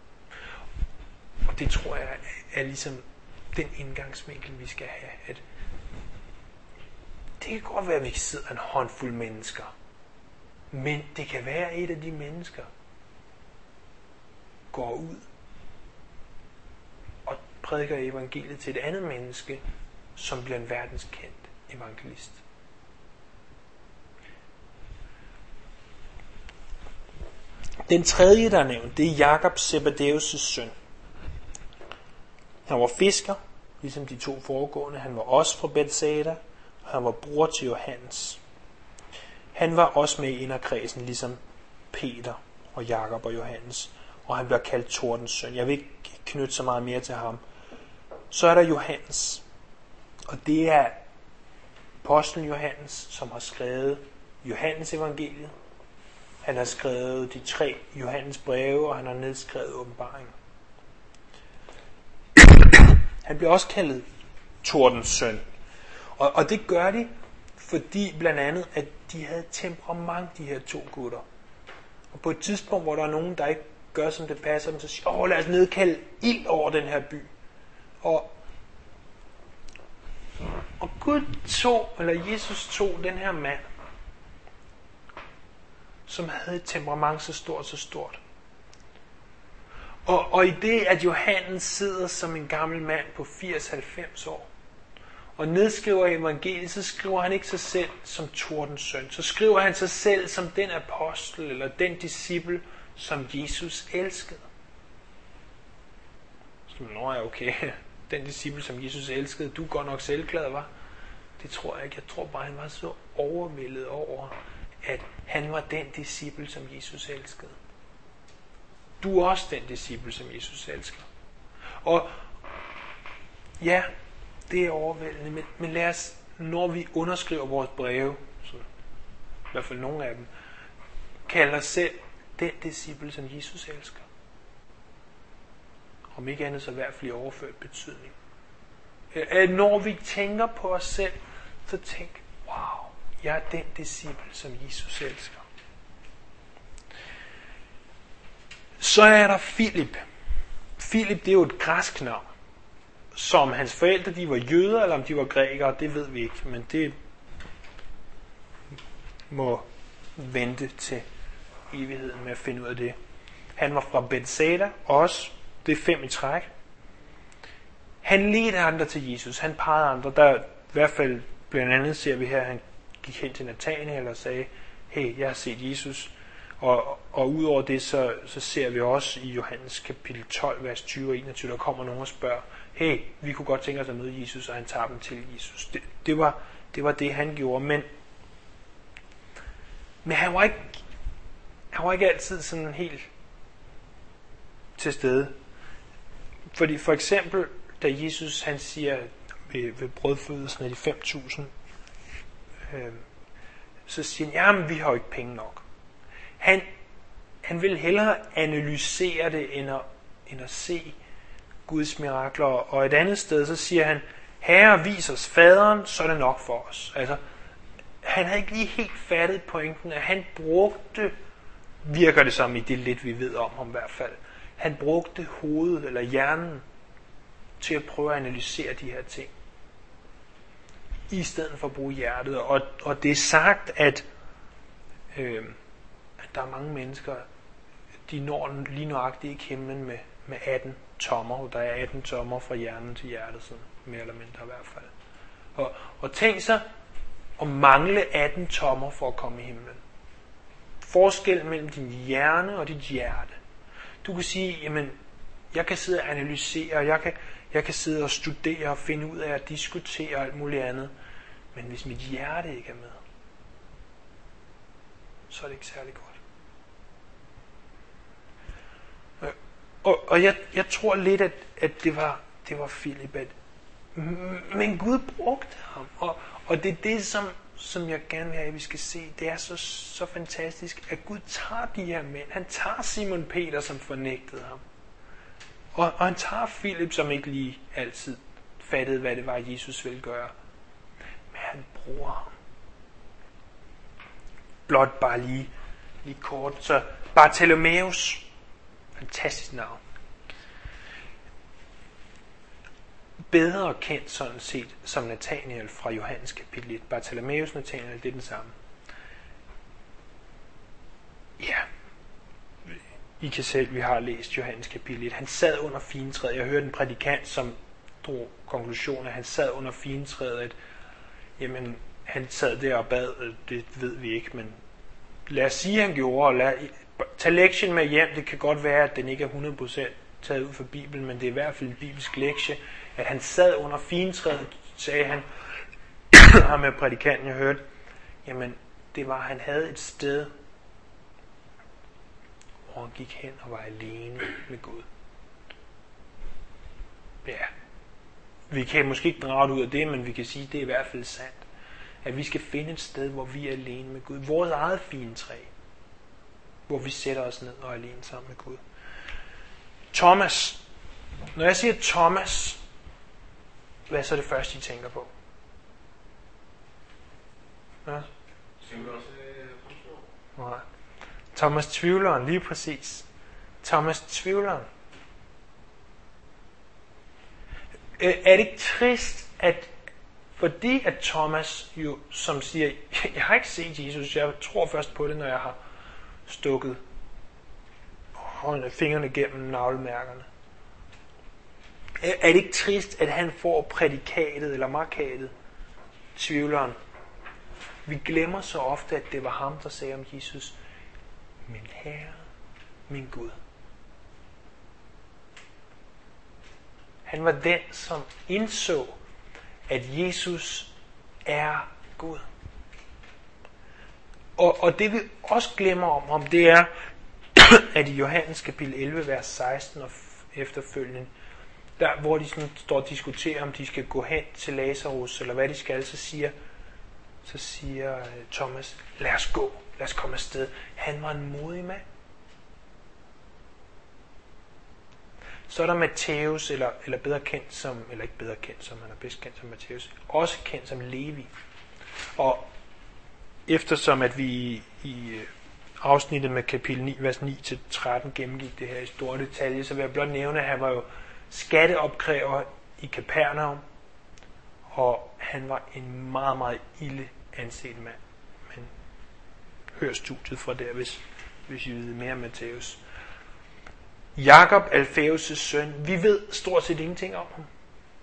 Og det tror jeg er ligesom den indgangsvinkel, vi skal have. At det kan godt være, at vi ikke sidder en håndfuld mennesker, men det kan være, at et af de mennesker går ud og prædiker evangeliet til et andet menneske, som bliver en verdenskendt evangelist. Den tredje, der er nævnt, det er Jakob, Zebedeus' søn. Han var fisker, ligesom de to foregående. Han var også fra Bethsaida, og han var bror til Johannes. Han var også med i inderkredsen, ligesom Peter og Jakob og Johannes, og han bliver kaldt Tordens søn. Jeg vil ikke knytte så meget mere til ham. Så er der Johannes, og det er apostlen Johannes, som har skrevet Johannes evangeliet. Han har skrevet de 3 Johannes breve, og han har nedskrevet åbenbaringen. Han bliver også kaldet Tordens søn. Og det gør de, fordi blandt andet, at de havde temperament, de her 2 gutter. Og på et tidspunkt, hvor der er nogen, der ikke gør, som det passer dem, så siger lad os nedkalde ild over den her by. Og Jesus tog den her mand, som havde et temperament så stort. Og i det, at Johannes sidder som en gammel mand på 80-90 år, og nedskriver evangeliet, så skriver han ikke sig selv som Tordens søn. Så skriver han sig selv som den apostel, eller den disciple, som Jesus elskede. Så okay, den disciple, som Jesus elskede, du er godt nok selvglad, var? Det tror jeg ikke. Jeg tror bare, han var så overvældet over, at han var den disciple, som Jesus elskede. Du er også den disciple, som Jesus elsker. Og ja, det er overvældende, men lad os, når vi underskriver vores breve, så, i hvert fald nogle af dem, kalder os selv den disciple, som Jesus elsker. Om ikke andet så i hvert fald i overført betydning. Når vi tænker på os selv, så tænk, wow, jeg er den disciple, som Jesus elsker. Så er der Filip. Filip, det er jo et græsk navn. Som hans forældre, de var jøder, eller om de var grækere, det ved vi ikke. Men det må vente til evigheden med at finde ud af det. Han var fra Bethsaida, også. Det er 5 i træk. Han ledte andre til Jesus. Han pegede andre. Der i hvert fald blandt andet ser vi her, at han gik hen til Nathanael og sagde, hey, jeg har set Jesus. Og udover det, så ser vi også i Johannes kapitel 12, vers 20 og 21, der kommer nogen og spørger, hey, vi kunne godt tænke os at møde Jesus, og han tager dem til Jesus. Det var det, han gjorde. Men han var ikke altid sådan helt til stede. Fordi for eksempel, da Jesus han siger ved brødfødelsen af de 5.000, så siger han, jamen vi har jo ikke penge nok. Han vil hellere analysere det, end at se Guds mirakler. Og et andet sted, så siger han, Herre, vis os faderen, så er det nok for os. Altså, han havde ikke lige helt fattet pointen, at han brugte, virker det som i det lidt vi ved om ham i hvert fald, han brugte hovedet eller hjernen til at prøve at analysere de her ting, i stedet for at bruge hjertet. Og det er sagt, at der er mange mennesker, de når lige nøjagtigt ikke himlen med 18 tommer. Der er 18 tommer fra hjernen til hjertet, sådan mere eller mindre i hvert fald. Og tænk sig at mangle 18 tommer for at komme i himlen. Forskellen mellem din hjerne og dit hjerte. Du kan sige, jamen, jeg kan sidde og analysere, jeg kan sidde og studere og finde ud af at diskutere og alt muligt andet. Men hvis mit hjerte ikke er med, så er det ikke særlig godt. Og jeg tror lidt, at det var Filip, men Gud brugte ham. Og det er det, som jeg gerne vil have, at vi skal se. Det er så fantastisk, at Gud tager de her mænd. Han tager Simon Peter, som fornægtede ham. Og han tager Filip, som ikke lige altid fattede, hvad det var, Jesus ville gøre. Men han bruger ham. Blot bare lige kort. Så Bartholomeus. Fantastisk navn. Bedre kendt sådan set som Nathanael fra Johannes kapitel 1. Bartholomeus Nathanael, det er den samme. Ja, I kan selv, vi har læst Johannes kapitel 1. Han sad under figentræet. Jeg hørte en prædikant, som drog konklusionen, at han sad under figentræet, at jamen, han sad der og bad, det ved vi ikke, men lad os sige, han gjorde, og tag lektien med hjem. Det kan godt være, at den ikke er 100% taget ud fra Bibelen, men det er i hvert fald en bibelsk lektie, at han sad under figentræet, sagde han, ham med prædikanten, jeg hørte, jamen, det var, at han havde et sted, hvor han gik hen og var alene med Gud. Ja, vi kan måske ikke drage det ud af det, men vi kan sige, at det er i hvert fald sandt, at vi skal finde et sted, hvor vi er alene med Gud. Vores eget figentræ, hvor vi sætter os ned og er alene sammen med Gud. Thomas. Når jeg siger Thomas, hvad er så det første, I tænker på? Ja? Nej. Thomas tvivleren, lige præcis. Thomas tvivleren. Er det ikke trist, at fordi at Thomas jo, som siger, jeg har ikke set Jesus, jeg tror først på det, når jeg har stukket fingrene gennem navlemærkerne. Er det ikke trist, at han får prædikatet eller markatet, tvivleren? Vi glemmer så ofte, at det var ham, der sagde om Jesus, min Herre, min Gud. Han var den, som indså, at Jesus er Gud. Og det vi også glemmer om ham, det er, at i Johannes kapitel 11, vers 16 og efterfølgende, der hvor de sådan står og diskuterer, om de skal gå hen til Lazarus, eller hvad de skal, så siger Thomas, lad os gå, lad os komme afsted. Han var en modig mand. Så er der Matthæus, eller bedre kendt som, eller ikke bedre kendt som, han er bedst kendt som Matthæus, også kendt som Levi. Og eftersom at vi i afsnittet med kapitel 9, vers 9-13 gennemgik det her i store detaljer, så vil jeg blot nævne, at han var jo skatteopkræver i Kapernaum, og han var en meget, meget ilde anset mand. Men hør studiet fra der, hvis I ved mere om Matthæus. Jakob, Alfæus' søn, vi ved stort set ingenting om ham.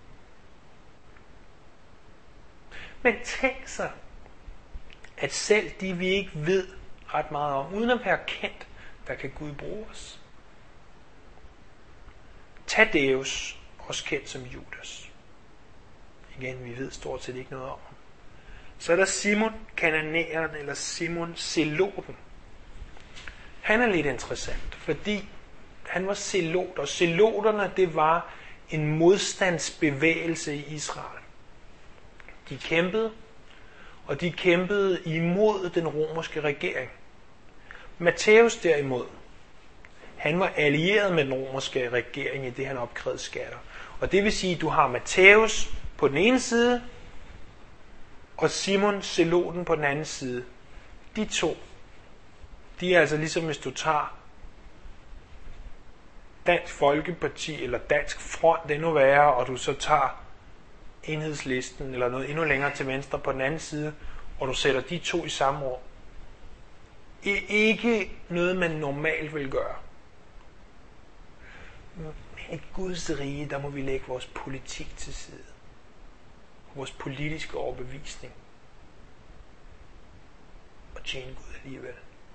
Men tænk sig, at selv de vi ikke ved ret meget om, uden at være kendt, der kan Gud bruge os. Thaddeus, også kendt som Judas. Igen, vi ved stort set ikke noget om ham. Så er der Simon Kananæeren, eller Simon Zeloten. Han er lidt interessant, fordi han var zelot, og zeloterne, det var en modstandsbevægelse i Israel. De kæmpede, og de kæmpede imod den romerske regering. Matthæus derimod, han var allieret med den romerske regering i det, han opkrævede skatter. Og det vil sige, at du har Matthæus på den ene side, og Simon Zeloten på den anden side. De to, de er altså ligesom hvis du tager Dansk Folkeparti eller Dansk Front endnu værre, og du så tager Enhedslisten eller noget endnu længere til venstre på den anden side, og du sætter de to i samme rum. Ikke noget, man normalt vil gøre. Men i Guds rige, der må vi lægge vores politik til side. Vores politiske overbevisning. Og tjene Gud alligevel.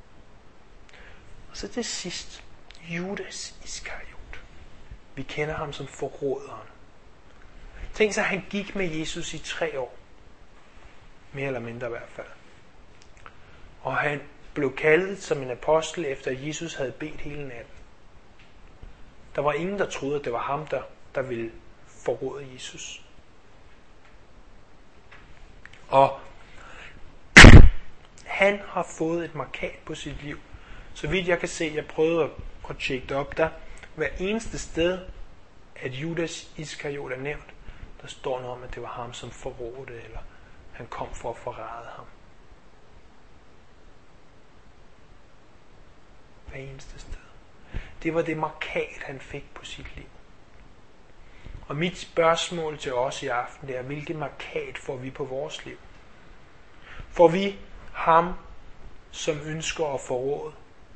Og så til sidst, Judas Iskariot. Vi kender ham som forråderen. Tænk sig, at han gik med Jesus i 3 år. Mere eller mindre i hvert fald. Og han blev kaldet som en apostel, efter at Jesus havde bedt hele natten. Der var ingen, der troede, at det var ham, der ville forråde Jesus. Og han har fået et markat på sit liv. Så vidt jeg kan se, jeg prøvede at tjekke det op, der hver eneste sted, at Judas Iskariot er nævnt, der står noget om, at det var ham, som forrådte, eller han kom for at forrade ham. Hver eneste sted. Det var det markat, han fik på sit liv. Og mit spørgsmål til os i aften, det er, hvilket markat får vi på vores liv? Får vi ham, som ønsker at forråde?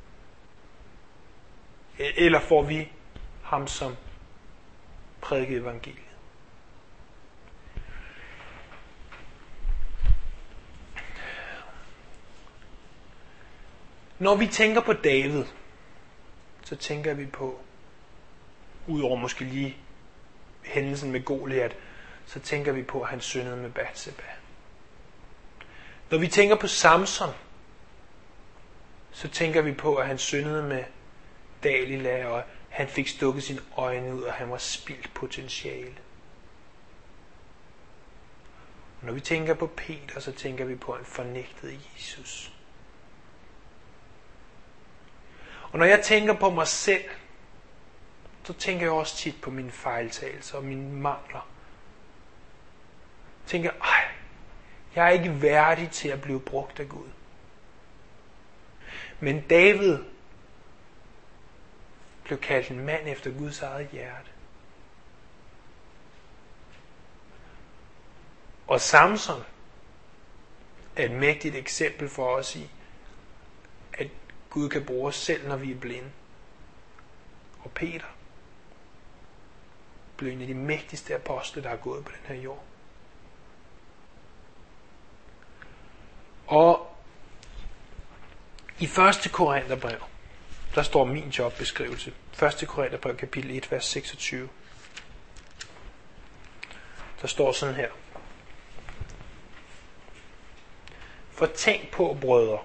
Eller får vi ham, som prædiker evangeliet? Når vi tænker på David, så tænker vi på, udover måske lige hændelsen med Goliat, så tænker vi på, at han syndede med Batseba. Når vi tænker på Samson, så tænker vi på, at han syndede med Dalila, og han fik stukket sine øjne ud, og han var spildt potentiale. Og når vi tænker på Peter, så tænker vi på, at han fornægtede Jesus. Og når jeg tænker på mig selv, så tænker jeg også tit på mine fejltagelser og mine mangler. Jeg tænker, jeg er ikke værdig til at blive brugt af Gud. Men David blev kaldt en mand efter Guds eget hjerte. Og Samson er et mægtigt eksempel for os i, at Gud kan bruge os selv, når vi er blinde. Og Peter blev en af de mægtigste apostle, der er gået på den her jord. Og i 1. Korintherbrev, der står min jobbeskrivelse. 1. Korintherbrev, kapitel 1, vers 26. Der står sådan her. For tænk på, brødre,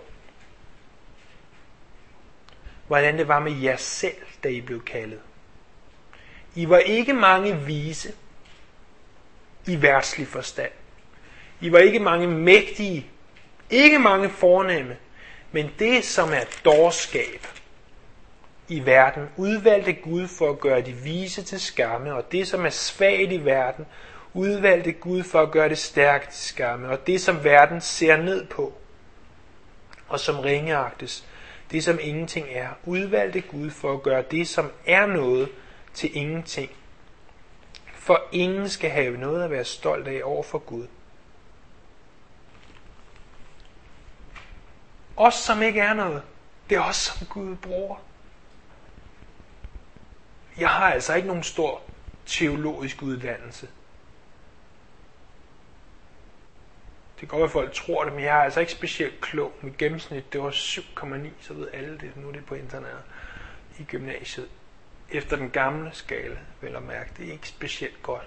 hvordan det var med jer selv, da I blev kaldet. I var ikke mange vise i verdslig forstand. I var ikke mange mægtige, ikke mange fornemme, men det, som er dårskab, i verden udvalgte Gud for at gøre de vise til skamme, og det, som er svagt i verden, udvalgte Gud for at gøre det stærkt til skamme, og det, som verden ser ned på, og som ringeagtes, det, som ingenting er, udvalgte Gud for at gøre det, som er noget, til ingenting. For ingen skal have noget at være stolt af over for Gud. Os, som ikke er noget, det er os, som Gud bruger. Jeg har altså ikke nogen stor teologisk uddannelse. Det kan godt være, at folk tror det, men jeg er altså ikke specielt klog. Mit gennemsnit, det var 7,9, så ved alle det. Nu er det på internet i gymnasiet. Efter den gamle skala, vil jeg mærke. Det er ikke specielt godt.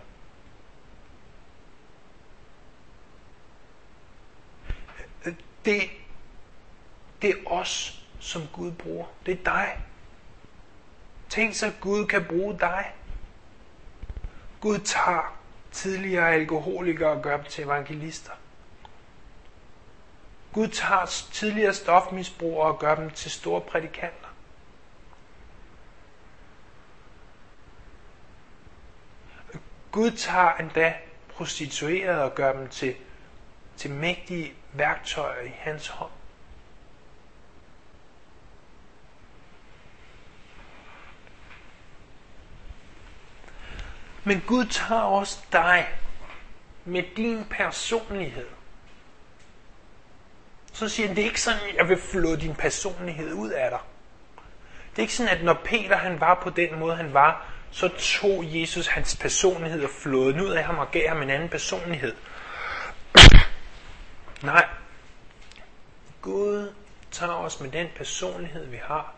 Det er os, som Gud bruger. Det er dig. Tænk så, at Gud kan bruge dig. Gud tager tidligere alkoholikere og gør dem til evangelister. Gud tager tidligere stofmisbrugere og gør dem til store prædikanter. Gud tager endda prostituerede og gør dem til mægtige værktøjer i hans hånd. Men Gud tager også dig med din personlighed. Så siger han, det er ikke sådan, at jeg vil flå din personlighed ud af dig. Det er ikke sådan, at når Peter han var på den måde, han var, så tog Jesus hans personlighed og flåede den ud af ham og gav ham en anden personlighed. Nej. Gud tager os med den personlighed, vi har.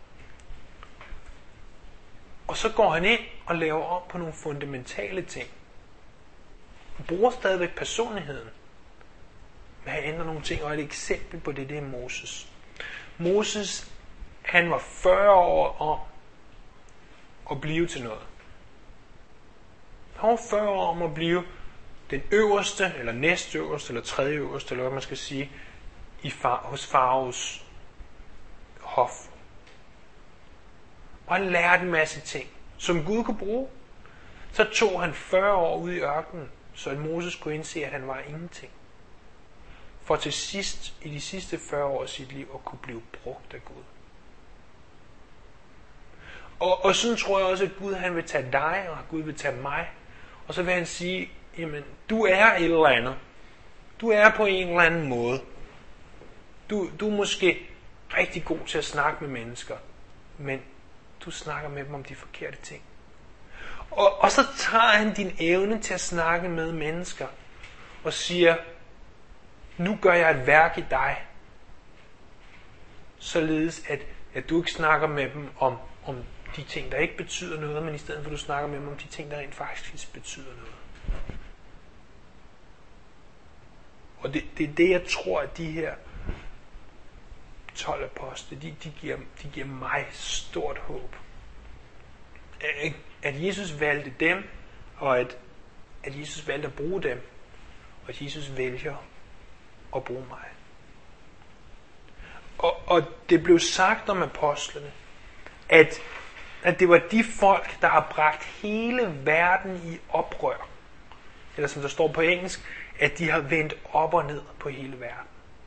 Og så går han ind og laver om på nogle fundamentale ting. Han bruger stadigvæk personligheden. Men han ændrer nogle ting, og et eksempel på det er Moses. Moses, han var 40 år om at blive til noget. Han var 40 år om at blive den øverste, eller næstøverste, eller tredje øverste, eller hvad man skal sige, hos faraos hof. Og han lærte en masse ting, som Gud kunne bruge. Så tog han 40 år ude i ørkenen, så at Moses kunne indse, at han var ingenting. For til sidst, i de sidste 40 år af sit liv, at kunne blive brugt af Gud. Og sådan tror jeg også, at Gud han vil tage dig, og Gud vil tage mig. Og så vil han sige, jamen, du er et eller andet. Du er på en eller anden måde. Du er måske rigtig god til at snakke med mennesker, men du snakker med dem om de forkerte ting. Og så tager han din evne til at snakke med mennesker, og siger, nu gør jeg et værk i dig, således at du ikke snakker med dem om de ting, der ikke betyder noget, men i stedet for du snakker med dem om de ting, der rent faktisk betyder noget. Og det er det, jeg tror, at de her 12 apostle, de giver mig stort håb. At Jesus valgte dem, og at Jesus valgte at bruge dem, og at Jesus vælger at bruge mig. Og det blev sagt om apostlene, at det var de folk, der har bragt hele verden i oprør. Eller som der står på engelsk, at de har vendt op og ned på hele verden.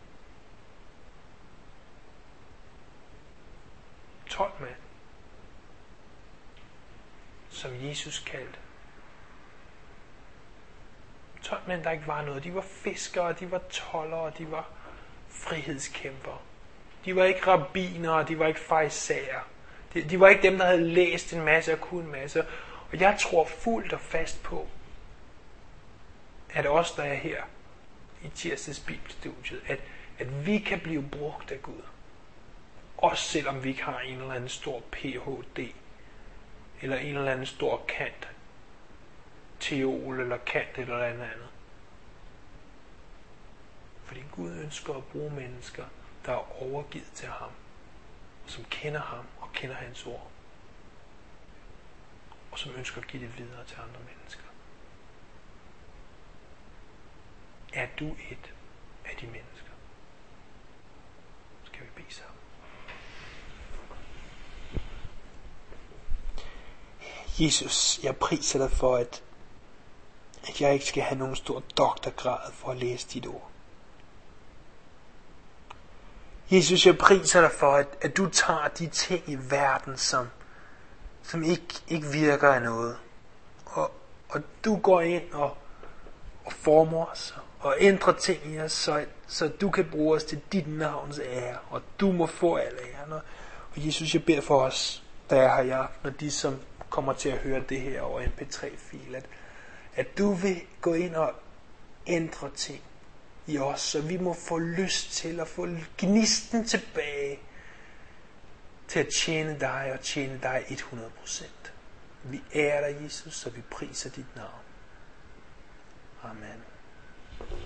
12 mænd, som Jesus kaldte. 12 mænd, der ikke var noget. De var fiskere, de var toldere, de var frihedskæmpere. De var ikke rabbinere, de var ikke farisæer. De var ikke dem, der havde læst en masse og kunne en masse. Og jeg tror fuldt og fast på, at os, der er her i tirsdags bibelstudiet, at vi kan blive brugt af Gud. Også selvom vi ikke har en eller anden stor Ph.D. eller en eller anden stor kant teol eller kant eller andet. Fordi Gud ønsker at bruge mennesker, der er overgivet til ham, som kender ham og kender hans ord, og som ønsker at give det videre til andre mennesker. Er du et af de mennesker? Skal vi bede sammen? Jesus, jeg priser dig for, at jeg ikke skal have nogen stor doktorgrad for at læse dit ord. Jesus, jeg priser dig for, at du tager de ting i verden, som ikke virker af noget. Og du går ind og former os og ændrer ting i os, så du kan bruge os til dit navns ære, og du må få al æren. Og Jesus, jeg beder for os, der er her i aften, og de som kommer til at høre det her over MP3-fil, at du vil gå ind og ændre ting i os, så vi må få lyst til at få gnisten tilbage til at tjene dig og tjene dig 100%. Vi ærer dig, Jesus, så vi priser dit navn. Amen.